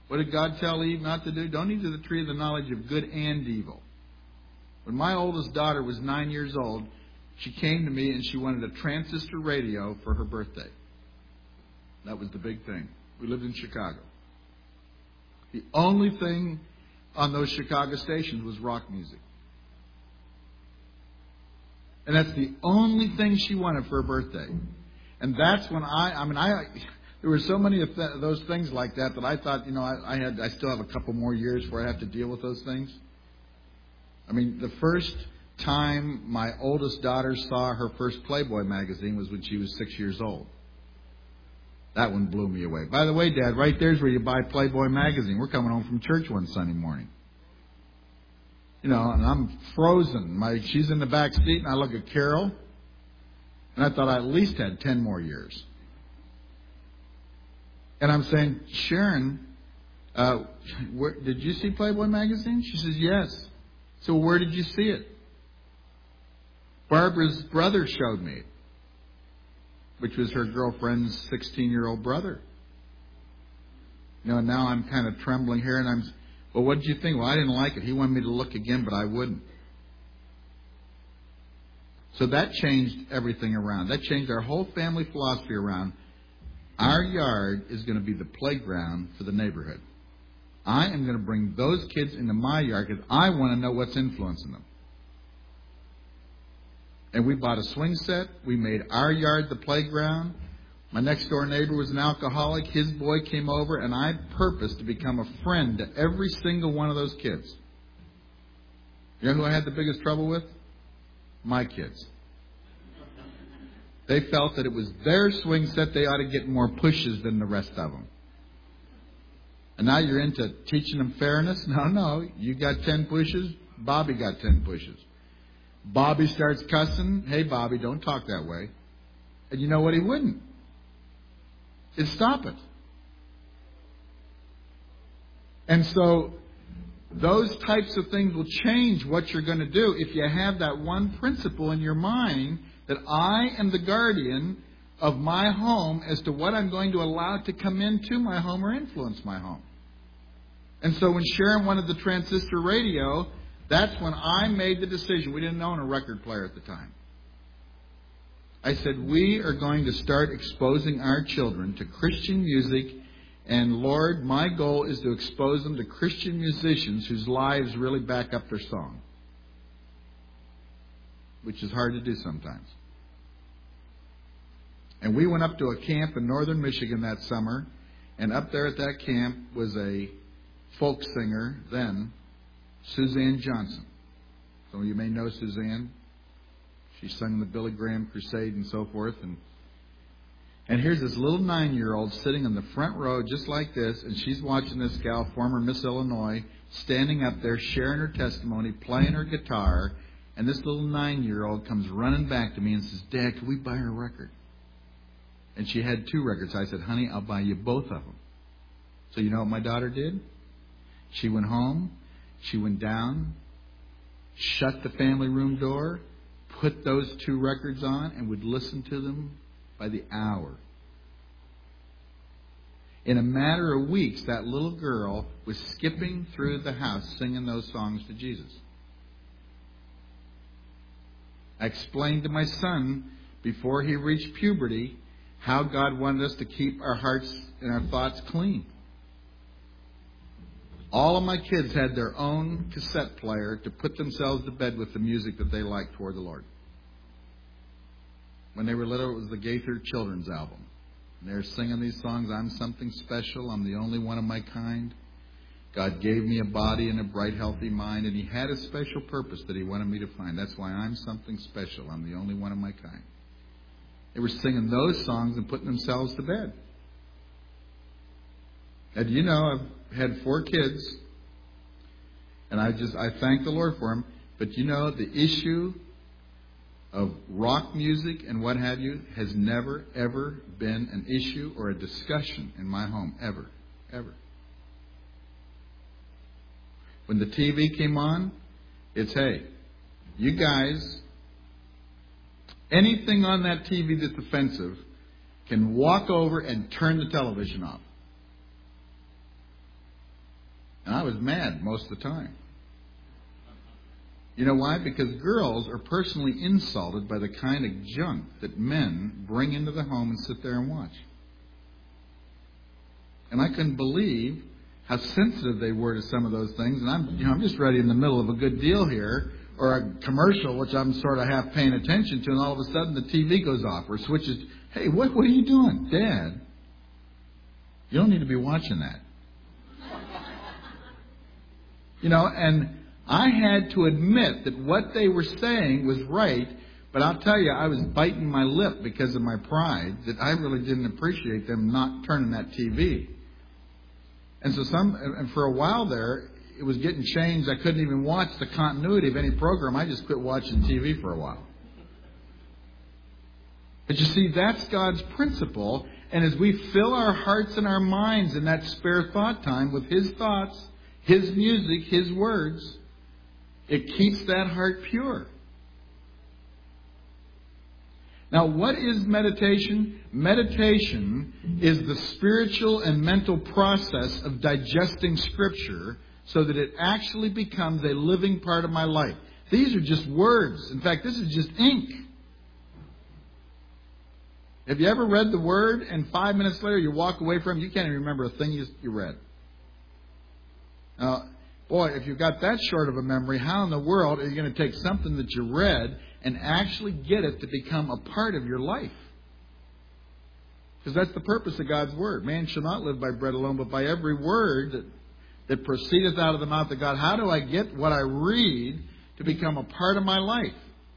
What did God tell Eve not to do? Don't eat of the tree of the knowledge of good and evil. When my oldest daughter was nine years old, she came to me and she wanted a transistor radio for her birthday. That was the big thing. We lived in Chicago. The only thing on those Chicago stations was rock music. And that's the only thing she wanted for her birthday. And that's when I, I mean, I, there were so many of th- those things like that that I thought, you know, I, I had, I still have a couple more years before I have to deal with those things. I mean, the first time my oldest daughter saw her first Playboy magazine was when she was six years old. That one blew me away. By the way, Dad, right there's where you buy Playboy magazine. We're coming home from church one Sunday morning. You know, and I'm frozen. My, she's in the back seat, and I look at Carol, and I thought I at least had ten more years. And I'm saying, Sharon, uh, where, did you see Playboy magazine? She says, yes. So where did you see it? Barbara's brother showed me it, which was her girlfriend's sixteen-year-old brother. You know, and now I'm kind of trembling here, and I'm, well, what did you think? Well, I didn't like it. He wanted me to look again, but I wouldn't. So that changed everything around. That changed our whole family philosophy around. Our yard is going to be the playground for the neighborhood. I am going to bring those kids into my yard because I want to know what's influencing them. And we bought a swing set. We made our yard the playground. My next door neighbor was an alcoholic. His boy came over, and I purposed to become a friend to every single one of those kids. You know who I had the biggest trouble with? My kids. They felt that it was their swing set. They ought to get more pushes than the rest of them. And now you're into teaching them fairness? No, no. You got ten pushes. Bobby got ten pushes. Bobby starts cussing. Hey, Bobby, don't talk that way. And you know what? He wouldn't. He'd stop it. And so those types of things will change what you're going to do if you have that one principle in your mind that I am the guardian of my home as to what I'm going to allow to come into my home or influence my home. And so when Sharon wanted the transistor radio, that's when I made the decision. We didn't own a record player at the time. I said, we are going to start exposing our children to Christian music. And Lord, my goal is to expose them to Christian musicians whose lives really back up their song. Which is hard to do sometimes. And we went up to a camp in northern Michigan that summer. And up there at that camp was a folk singer then, Suzanne Johnson. Some of you may know Suzanne. She sung the Billy Graham Crusade and so forth. And and here's this little nine-year-old sitting in the front row just like this, and she's watching this gal, former Miss Illinois, standing up there sharing her testimony, playing her guitar, and this little nine-year-old comes running back to me and says, Dad, can we buy her a record? And she had two records. I said, honey, I'll buy you both of them. So you know what my daughter did? She went home. She went down, shut the family room door, put those two records on, and would listen to them by the hour. In a matter of weeks, that little girl was skipping through the house singing those songs to Jesus. I explained to my son before he reached puberty how God wanted us to keep our hearts and our thoughts clean. All of my kids had their own cassette player to put themselves to bed with the music that they liked toward the Lord. When they were little, it was the Gaither Children's Album. And they were singing these songs, I'm something special, I'm the only one of my kind. God gave me a body and a bright, healthy mind, and He had a special purpose that He wanted me to find. That's why I'm something special, I'm the only one of my kind. They were singing those songs and putting themselves to bed. And you know, I've had four kids, and I just I thank the Lord for them. But you know, the issue of rock music and what have you has never, ever been an issue or a discussion in my home, ever, ever. When the T V came on, it's, hey, you guys, anything on that T V that's offensive can walk over and turn the television off. And I was mad most of the time. You know why? Because girls are personally insulted by the kind of junk that men bring into the home and sit there and watch. And I couldn't believe how sensitive they were to some of those things. And I'm, you know, I'm just ready in the middle of a good deal here, or a commercial, which I'm sort of half paying attention to, and all of a sudden the T V goes off or switches. Hey, what, what are you doing? Dad, you don't need to be watching that. You know, and I had to admit that what they were saying was right, but I'll tell you, I was biting my lip because of my pride that I really didn't appreciate them not turning that T V. And so some, and for a while there, it was getting changed. I couldn't even watch the continuity of any program. I just quit watching T V for a while. But you see, that's God's principle. And as we fill our hearts and our minds in that spare thought time with His thoughts, His music, His words, it keeps that heart pure. Now, what is meditation? Meditation is the spiritual and mental process of digesting Scripture so that it actually becomes a living part of my life. These are just words. In fact, this is just ink. Have you ever read the Word and five minutes later you walk away from it, you can't even remember a thing you, you read? Now, boy, if you've got that short of a memory, how in the world are you going to take something that you read and actually get it to become a part of your life? Because that's the purpose of God's Word. Man shall not live by bread alone, but by every word that, that proceedeth out of the mouth of God. How do I get what I read to become a part of my life?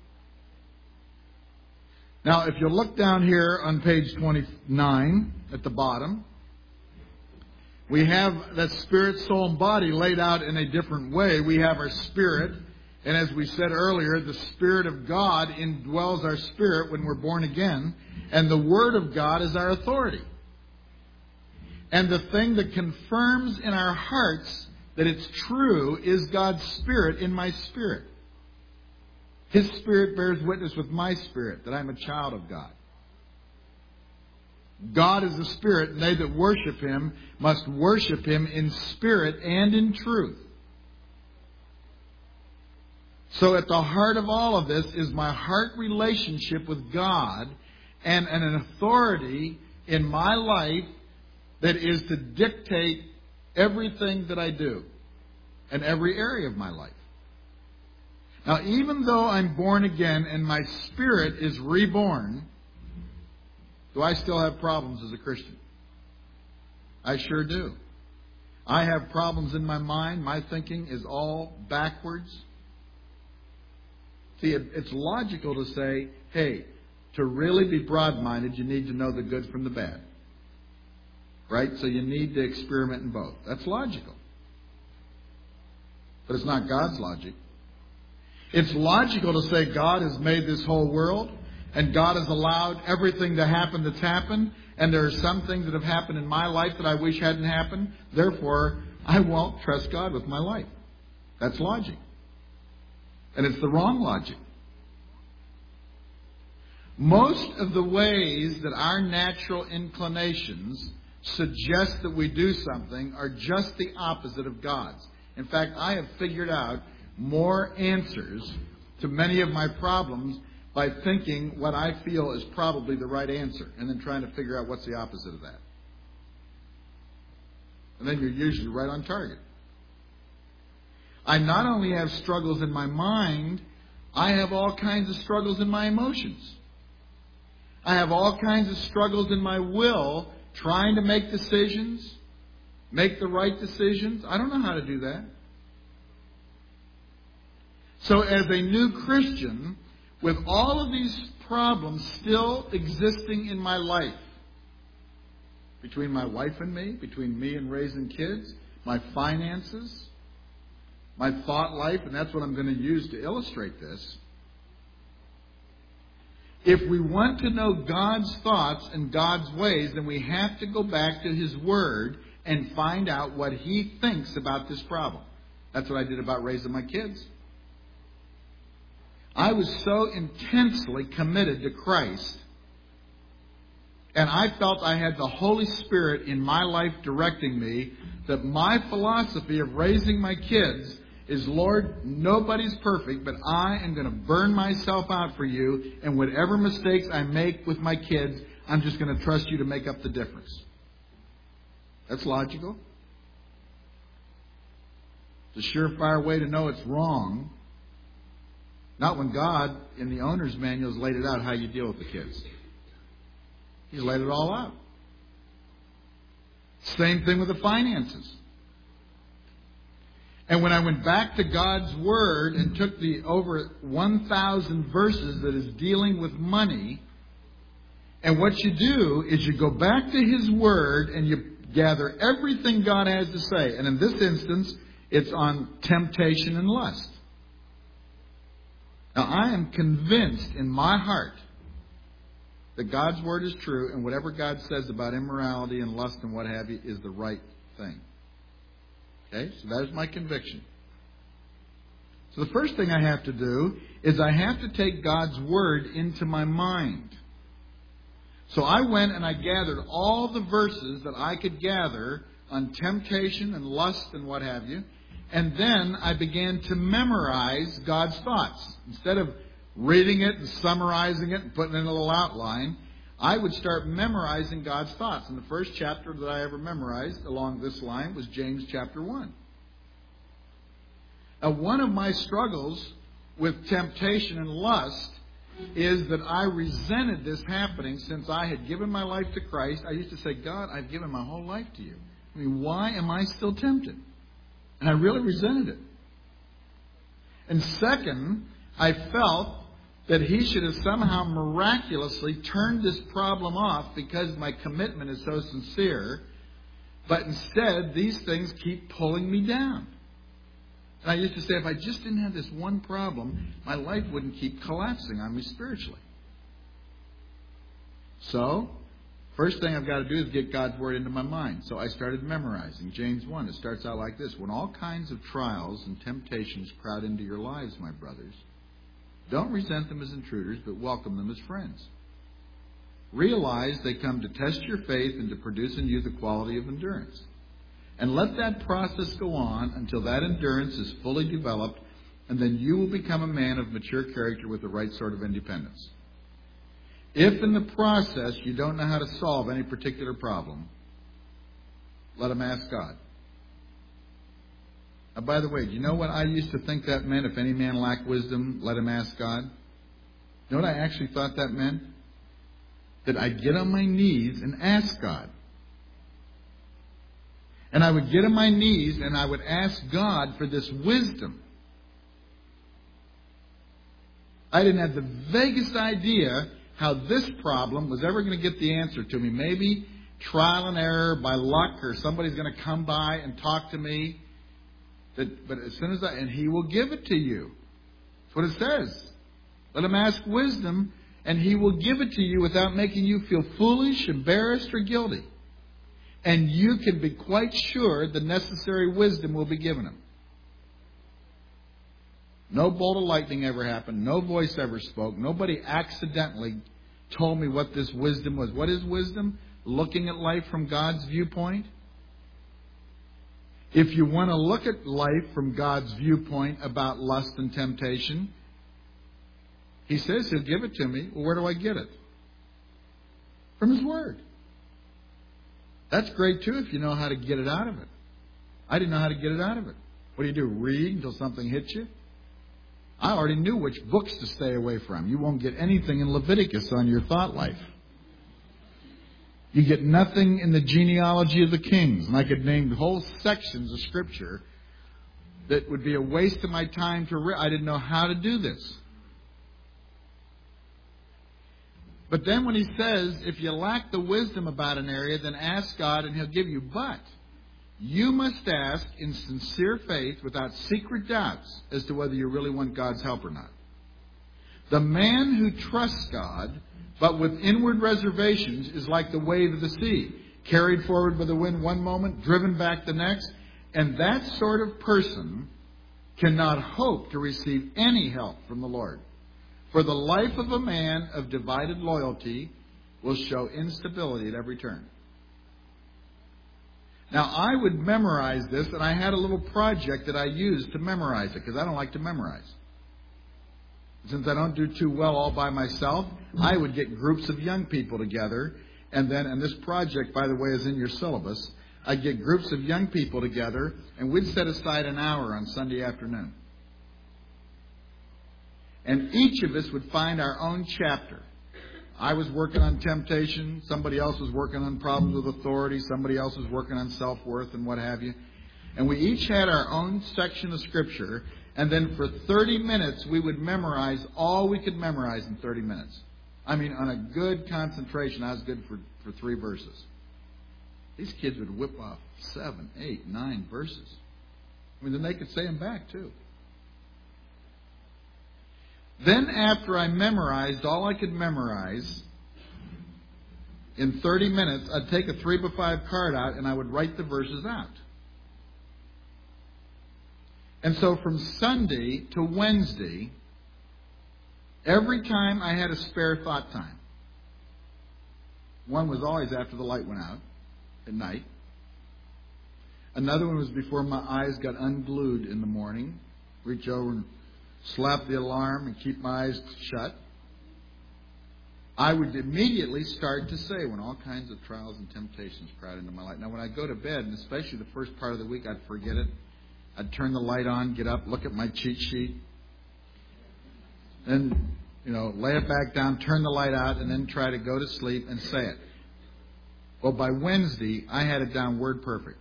Now, if you look down here on page twenty-nine at the bottom, we have that spirit, soul, and body laid out in a different way. We have our spirit. And as we said earlier, the Spirit of God indwells our spirit when we're born again. And the Word of God is our authority. And the thing that confirms in our hearts that it's true is God's Spirit in my spirit. His Spirit bears witness with my spirit that I'm a child of God. God is a spirit, and they that worship Him must worship Him in spirit and in truth. So at the heart of all of this is my heart relationship with God and an authority in my life that is to dictate everything that I do in every area of my life. Now, even though I'm born again and my spirit is reborn, do I still have problems as a Christian? I sure do. I have problems in my mind. My thinking is all backwards. See, it's logical to say, hey, to really be broad-minded, you need to know the good from the bad. Right? So you need to experiment in both. That's logical. But it's not God's logic. It's logical to say God has made this whole world, and God has allowed everything to happen that's happened, and there are some things that have happened in my life that I wish hadn't happened. Therefore, I won't trust God with my life. That's logic. And it's the wrong logic. Most of the ways that our natural inclinations suggest that we do something are just the opposite of God's. In fact, I have figured out more answers to many of my problems by thinking what I feel is probably the right answer and then trying to figure out what's the opposite of that. And then you're usually right on target. I not only have struggles in my mind, I have all kinds of struggles in my emotions. I have all kinds of struggles in my will trying to make decisions, make the right decisions. I don't know how to do that. So as a new Christian, with all of these problems still existing in my life, between my wife and me, between me and raising kids, my finances, my thought life, and that's what I'm going to use to illustrate this. If we want to know God's thoughts and God's ways, then we have to go back to His Word and find out what He thinks about this problem. That's what I did about raising my kids. I was so intensely committed to Christ And I felt I had the Holy Spirit in my life directing me, that my philosophy of raising my kids is, Lord, nobody's perfect, but I am going to burn myself out for you, and whatever mistakes I make with my kids, I'm just going to trust you to make up the difference. That's logical. It's a surefire way to know it's wrong. Not when God, in the owner's manual, has laid it out how you deal with the kids. He's laid it all out. Same thing with the finances. And when I went back to God's Word and took the over one thousand verses that is dealing with money, and what you do is you go back to His Word and you gather everything God has to say. And in this instance, it's on temptation and lust. Now, I am convinced in my heart that God's Word is true, and whatever God says about immorality and lust and what have you is the right thing. Okay? So that is my conviction. So the first thing I have to do is I have to take God's Word into my mind. So I went and I gathered all the verses that I could gather on temptation and lust and what have you. And then I began to memorize God's thoughts. Instead of reading it and summarizing it and putting in a little outline, I would start memorizing God's thoughts. And the first chapter that I ever memorized along this line was James chapter one. Now, one of my struggles with temptation and lust is that I resented this happening since I had given my life to Christ. I used to say, God, I've given my whole life to you. I mean, why am I still tempted? And I really resented it. And second, I felt that He should have somehow miraculously turned this problem off because my commitment is so sincere. But instead, these things keep pulling me down. And I used to say, if I just didn't have this one problem, my life wouldn't keep collapsing on me spiritually. So, first thing I've got to do is get God's Word into my mind. So I started memorizing James one. It starts out like this. When all kinds of trials and temptations crowd into your lives, my brothers, don't resent them as intruders, but welcome them as friends. Realize they come to test your faith and to produce in you the quality of endurance. And let that process go on until that endurance is fully developed, and then you will become a man of mature character with the right sort of independence. If in the process you don't know how to solve any particular problem, let him ask God. Now, by the way, do you know what I used to think that meant? If any man lack wisdom, let him ask God. You know what I actually thought that meant? That I'd get on my knees and ask God. And I would get on my knees and I would ask God for this wisdom. I didn't have the vaguest idea how this problem was ever going to get the answer to me. Maybe trial and error by luck, or somebody's going to come by and talk to me. That, but as soon as I, and He will give it to you. That's what it says. Let him ask wisdom, and He will give it to you without making you feel foolish, embarrassed, or guilty. And you can be quite sure the necessary wisdom will be given him. No bolt of lightning ever happened. No voice ever spoke. Nobody accidentally told me what this wisdom was. What is wisdom? Looking at life from God's viewpoint. If you want to look at life from God's viewpoint about lust and temptation, He says He'll give it to me. Well, where do I get it? From His Word. That's great, too, if you know how to get it out of it. I didn't know how to get it out of it. What do you do? Read until something hits you? I already knew which books to stay away from. You won't get anything in Leviticus on your thought life. You get nothing in the genealogy of the kings. And I could name whole sections of Scripture that would be a waste of my time to read. I didn't know how to do this. But then when He says, if you lack the wisdom about an area, then ask God and He'll give you. But you must ask in sincere faith without secret doubts as to whether you really want God's help or not. The man who trusts God, but with inward reservations, is like the wave of the sea, carried forward by the wind one moment, driven back the next. And that sort of person cannot hope to receive any help from the Lord. For the life of a man of divided loyalty will show instability at every turn. Now, I would memorize this, and I had a little project that I used to memorize it, because I don't like to memorize. Since I don't do too well all by myself, I would get groups of young people together, and then, and this project, by the way, is in your syllabus, I'd get groups of young people together, and we'd set aside an hour on Sunday afternoon. And each of us would find our own chapter. I was working on temptation. Somebody else was working on problems with authority. Somebody else was working on self-worth and what have you. And we each had our own section of Scripture. And then for thirty minutes, we would memorize all we could memorize in thirty minutes. I mean, on a good concentration, I was good for, for three verses. These kids would whip off seven, eight, nine verses. I mean, then they could say them back, too. Then after I memorized all I could memorize, in thirty minutes, I'd take a three by five card out and I would write the verses out. And so from Sunday to Wednesday, every time I had a spare thought time, one was always after the light went out at night. Another one was before my eyes got unglued in the morning. Reach over and slap the alarm and keep my eyes shut. I would immediately start to say, when all kinds of trials and temptations crowd into my life. Now, when I go to bed, and especially the first part of the week, I'd forget it. I'd turn the light on, get up, look at my cheat sheet. Then, you know, lay it back down, turn the light out, and then try to go to sleep and say it. Well, by Wednesday, I had it down word perfect.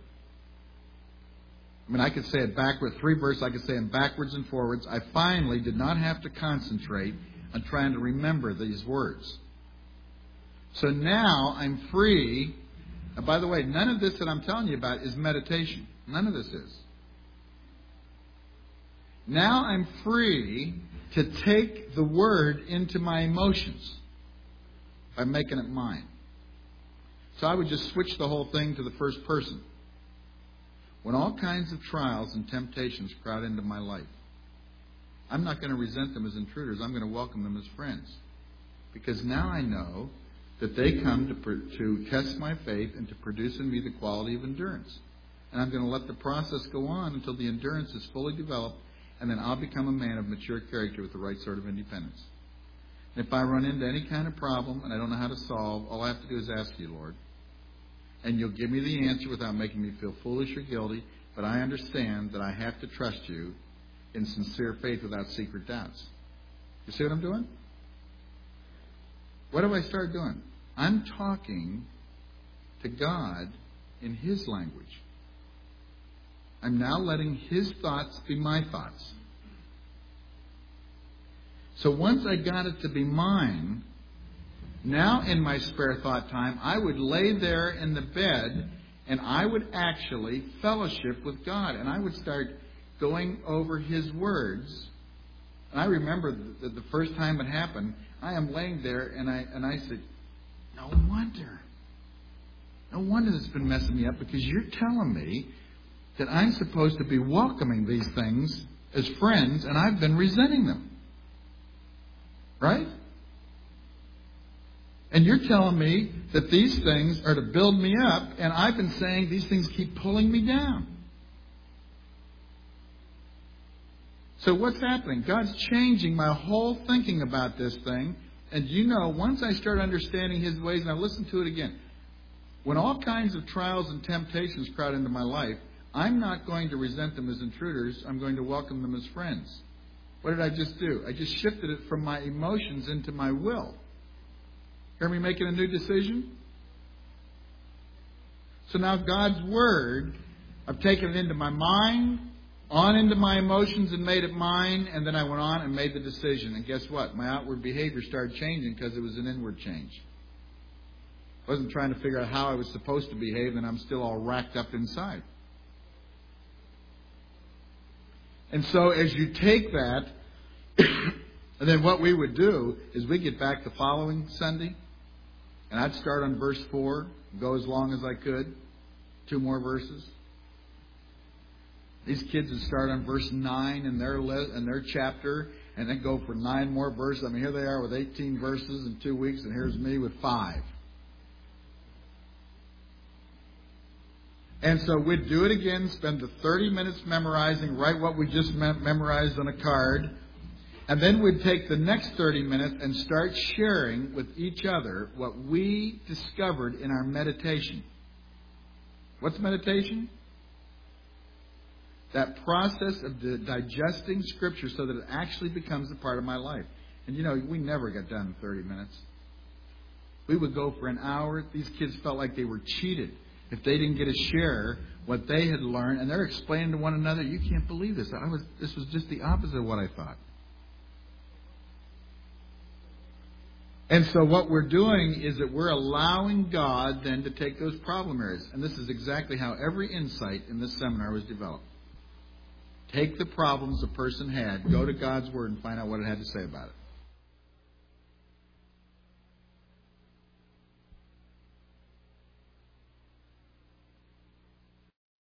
I mean, I could say it backward, three verses, I could say them backwards and forwards. I finally did not have to concentrate on trying to remember these words. So now I'm free. And by the way, none of this that I'm telling you about is meditation. None of this is. Now I'm free to take the Word into my emotions by making it mine. So I would just switch the whole thing to the first person. When all kinds of trials and temptations crowd into my life, I'm not going to resent them as intruders. I'm going to welcome them as friends. Because now I know that they come to, to test my faith and to produce in me the quality of endurance. And I'm going to let the process go on until the endurance is fully developed, and then I'll become a man of mature character with the right sort of independence. And if I run into any kind of problem and I don't know how to solve, all I have to do is ask you, Lord. And you'll give me the answer without making me feel foolish or guilty. But I understand that I have to trust you in sincere faith without secret doubts. You see what I'm doing? What do I start doing? I'm talking to God in His language. I'm now letting His thoughts be my thoughts. So once I got it to be mine, now in my spare thought time, I would lay there in the bed and I would actually fellowship with God. And I would start going over His words. And I remember that the first time it happened, I am laying there and I and I said, no wonder. No wonder this has been messing me up, because you're telling me that I'm supposed to be welcoming these things as friends and I've been resenting them. Right? And you're telling me that these things are to build me up, and I've been saying these things keep pulling me down. So what's happening? God's changing my whole thinking about this thing. And you know, once I start understanding His ways, now listen to it again. When all kinds of trials and temptations crowd into my life, I'm not going to resent them as intruders. I'm going to welcome them as friends. What did I just do? I just shifted it from my emotions into my will. Hear me making a new decision? So now God's Word, I've taken it into my mind, on into my emotions and made it mine, and then I went on and made the decision. And guess what? My outward behavior started changing because it was an inward change. I wasn't trying to figure out how I was supposed to behave, and I'm still all racked up inside. And so as you take that, and then what we would do is we get back the following Sunday, and I'd start on verse four, go as long as I could, two more verses. These kids would start on verse nine in their, in their chapter, and then go for nine more verses. I mean, here they are with eighteen verses in two weeks, and here's me with five. And so we'd do it again, spend the thirty minutes memorizing, write what we just memorized on a card, and then we'd take the next thirty minutes and start sharing with each other what we discovered in our meditation. What's meditation? That process of digesting Scripture so that it actually becomes a part of my life. And you know, we never got done in thirty minutes. We would go for an hour. These kids felt like they were cheated if they didn't get to share what they had learned. And they're explaining to one another, you can't believe this. I was, this was just the opposite of what I thought. And so what we're doing is that we're allowing God then to take those problem areas. And this is exactly how every insight in this seminar was developed. Take the problems a person had, go to God's Word and find out what it had to say about it.